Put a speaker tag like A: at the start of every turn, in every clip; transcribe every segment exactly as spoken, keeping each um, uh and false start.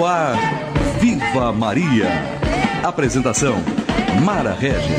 A: No ar, Viva Maria. Apresentação, Mara Regis.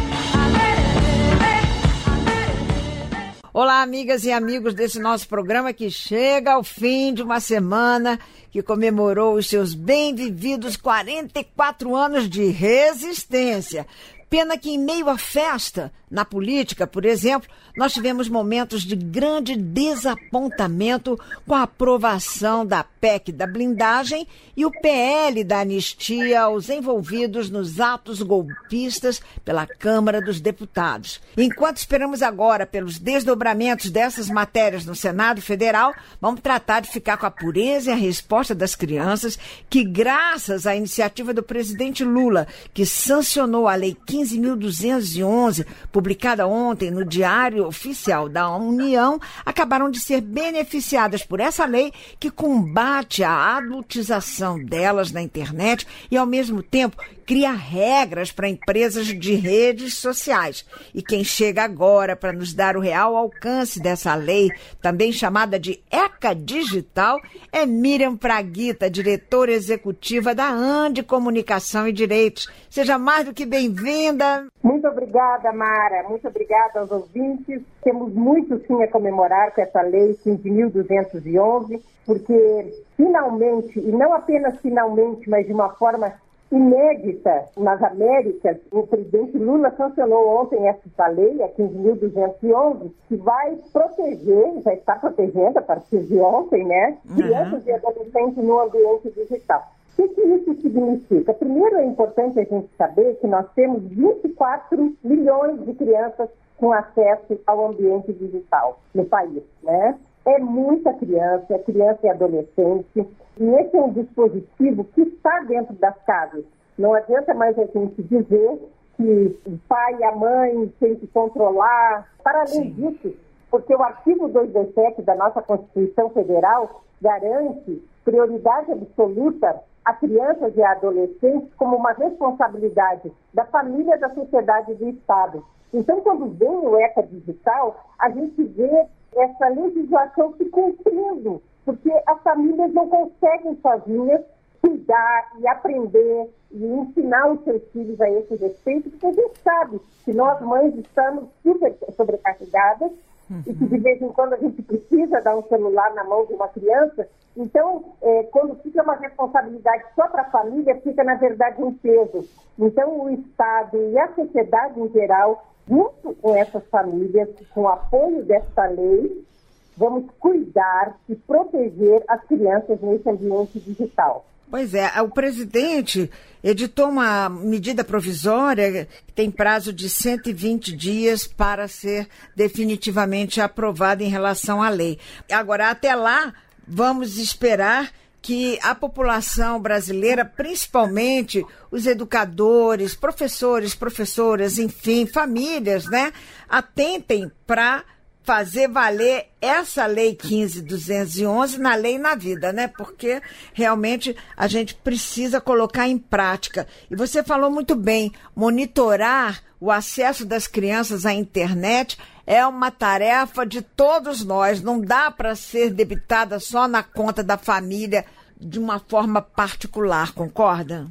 B: Olá, amigas e amigos desse nosso programa que chega ao fim de uma semana que comemorou os seus bem-vividos quarenta e quatro anos de resistência. Pena que em meio à festa, na política, por exemplo, nós tivemos momentos de grande desapontamento com a aprovação da P E C da blindagem e o P L da anistia aos envolvidos nos atos golpistas pela Câmara dos Deputados. Enquanto esperamos agora pelos desdobramentos dessas matérias no Senado Federal, vamos tratar de ficar com a pureza e a resposta das crianças que, graças à iniciativa do presidente Lula, que sancionou a Lei quinze mil duzentos e onze, publicada ontem no Diário Oficial da União, acabaram de ser beneficiadas por essa lei que combate a adultização delas na internet e, ao mesmo tempo, cria regras para empresas de redes sociais. E quem chega agora para nos dar o real alcance dessa lei, também chamada de ECA Digital, é Miriam Fraguita, diretora executiva da ANDE Comunicação e Direitos. Seja mais do que bem-vinda.
C: Muito obrigada, Mara. Muito obrigada aos ouvintes. Temos muito, sim, a comemorar com essa lei quinze mil duzentos e onze, porque finalmente, e não apenas finalmente, mas de uma forma inédita nas Américas, o presidente Lula sancionou ontem essa lei, a quinze mil duzentos e onze, que vai proteger, já está protegendo a partir de ontem, né, crianças e adolescentes no ambiente digital. O que isso significa? Primeiro, é importante a gente saber que nós temos vinte e quatro milhões de crianças com acesso ao ambiente digital no país, né? É muita criança, é criança e adolescente, e esse é um dispositivo que está dentro das casas. Não adianta mais a gente dizer que o pai e a mãe têm que controlar. Para além Sim. disso, porque o artigo duzentos e vinte e sete da nossa Constituição Federal garante prioridade absoluta a crianças e a adolescentes como uma responsabilidade da família, da sociedade e do Estado. Então, quando vem o ECA Digital, a gente vê essa legislação se cumprindo, porque as famílias não conseguem sozinhas cuidar e aprender e ensinar os seus filhos a esse respeito, porque a gente sabe que nós mães estamos super sobrecarregadas uhum. e que de vez em quando a gente precisa dar um celular na mão de uma criança. Então, é, quando fica uma responsabilidade só para a família, fica, na verdade, um peso. Então, o Estado e a sociedade em geral, junto com essas famílias, com o apoio desta lei, vamos cuidar e proteger as crianças nesse ambiente digital.
B: Pois é, o presidente editou uma medida provisória que tem prazo de cento e vinte dias para ser definitivamente aprovada em relação à lei. Agora, até lá, vamos esperar que a população brasileira, principalmente os educadores, professores, professoras, enfim, famílias, né, atentem para fazer valer essa lei quinze mil duzentos e onze na lei e na vida, né? Porque realmente a gente precisa colocar em prática. E você falou muito bem, monitorar o acesso das crianças à internet é uma tarefa de todos nós. Não dá para ser debitada só na conta da família de uma forma particular, concorda?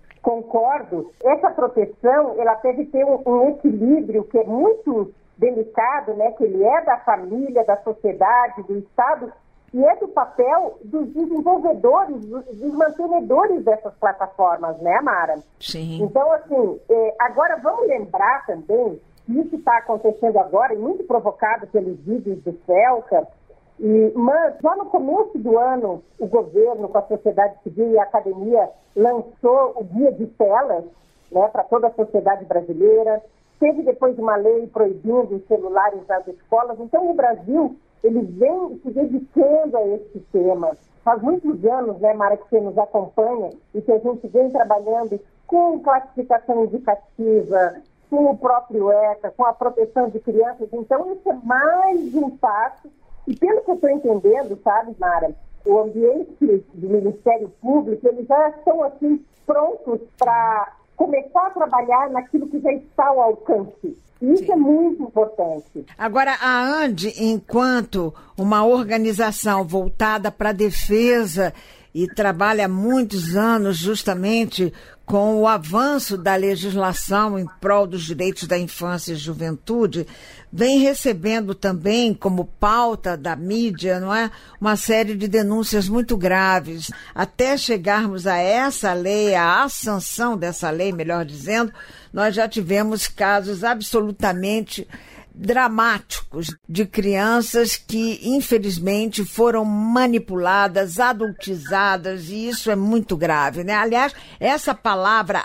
C: Concordo. Essa proteção, ela deve ter um, um equilíbrio que é muito delicado, né, que ele é da família, da sociedade, do Estado, e é do papel dos desenvolvedores, dos, dos mantenedores dessas plataformas, né, Mara?
B: Sim.
C: Então, assim, é, agora vamos lembrar também que isso está acontecendo agora, e muito provocado pelos vídeos do Felca, e, mas já no começo do ano, o governo, com a sociedade civil e a academia, lançou o Guia de Telas, né, para toda a sociedade brasileira. Teve depois uma lei proibindo os celulares nas escolas. Então, o Brasil, ele vem se dedicando a esse tema. Faz muitos anos, né, Mara, que você nos acompanha e que a gente vem trabalhando com classificação indicativa, com o próprio ECA, com a proteção de crianças. Então, isso é mais um passo. E pelo que eu estou entendendo, sabe, Mara, o ambiente do Ministério Público, eles já estão, assim, prontos para começar a trabalhar naquilo que já está ao alcance. Isso Sim. é muito importante.
B: Agora, a ANDE, enquanto uma organização voltada para a defesa e trabalha há muitos anos justamente com o avanço da legislação em prol dos direitos da infância e juventude, vem recebendo também como pauta da mídia, não é, uma série de denúncias muito graves. Até chegarmos a essa lei, a sanção dessa lei, melhor dizendo, nós já tivemos casos absolutamente dramáticos de crianças que, infelizmente, foram manipuladas, adultizadas, e isso é muito grave, né? Aliás, essa palavra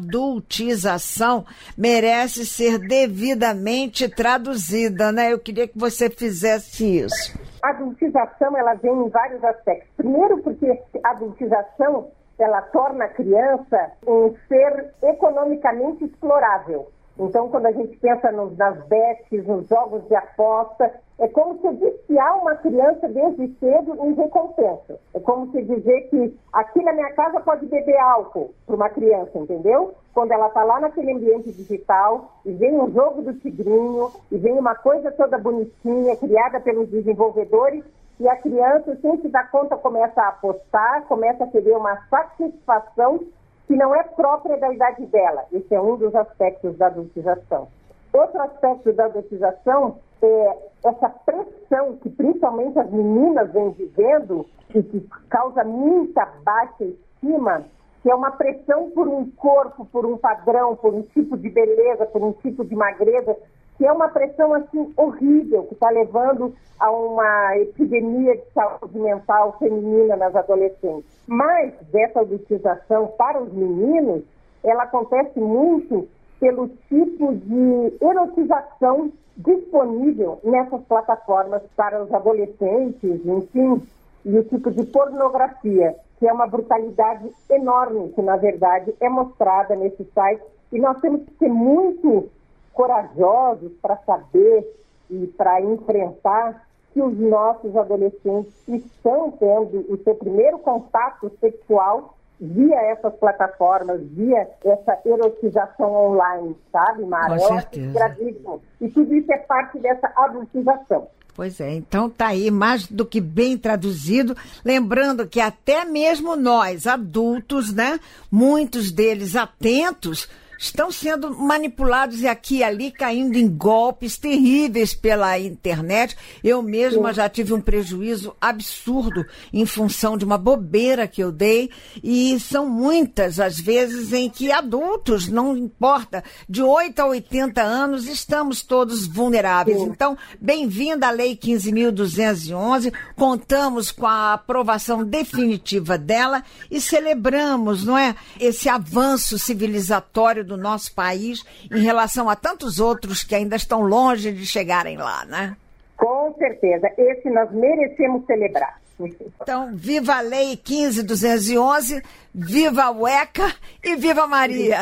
B: adultização merece ser devidamente traduzida, né? Eu queria que você fizesse isso.
C: A adultização, ela vem em vários aspectos. Primeiro, porque a adultização, ela torna a criança um ser economicamente explorável. Então, quando a gente pensa nos, nas bets, nos jogos de aposta, é como se viciar uma criança desde cedo em recompensa. É como se dizer que aqui na minha casa pode beber álcool para uma criança, entendeu? Quando ela está lá naquele ambiente digital e vem um jogo do tigrinho e vem uma coisa toda bonitinha, criada pelos desenvolvedores, e a criança, sem se dar conta, começa a apostar, começa a querer uma satisfação que não é própria da idade dela. Esse é um dos aspectos da adultização. Outro aspecto da adultização é essa pressão que principalmente as meninas vêm vivendo e que causa muita baixa estima, que é uma pressão por um corpo, por um padrão, por um tipo de beleza, por um tipo de magreza, que é uma pressão assim horrível, que está levando a uma epidemia de saúde mental feminina nas adolescentes. Mas dessa adultização para os meninos, ela acontece muito pelo tipo de erotização disponível nessas plataformas para os adolescentes, enfim, e o tipo de pornografia, que é uma brutalidade enorme, que na verdade é mostrada nesse site, e nós temos que ser muito corajosos para saber e para enfrentar que os nossos adolescentes estão tendo o seu primeiro contato sexual via essas plataformas, via essa erotização online, sabe, Mara?
B: Com certeza.
C: Gravíssimo. E tudo isso é parte dessa adultização.
B: Pois é, então tá aí mais do que bem traduzido, lembrando que até mesmo nós, adultos, né, muitos deles atentos, estão sendo manipulados e aqui e ali caindo em golpes terríveis pela internet. Eu mesma já tive um prejuízo absurdo em função de uma bobeira que eu dei, e são muitas as vezes em que adultos, não importa, de oito a oitenta anos, estamos todos vulneráveis. Sim. Então, bem-vinda à Lei quinze mil duzentos e onze, contamos com a aprovação definitiva dela e celebramos, não é, esse avanço civilizatório do nosso país em relação a tantos outros que ainda estão longe de chegarem lá, né?
C: Com certeza. Esse nós merecemos celebrar.
B: Então, viva a Lei quinze mil duzentos e onze, viva a UECA e viva Maria!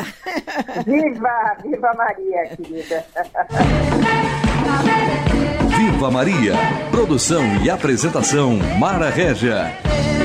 C: Viva, viva Maria, querida!
A: Viva Maria! Produção e apresentação, Mara Régia.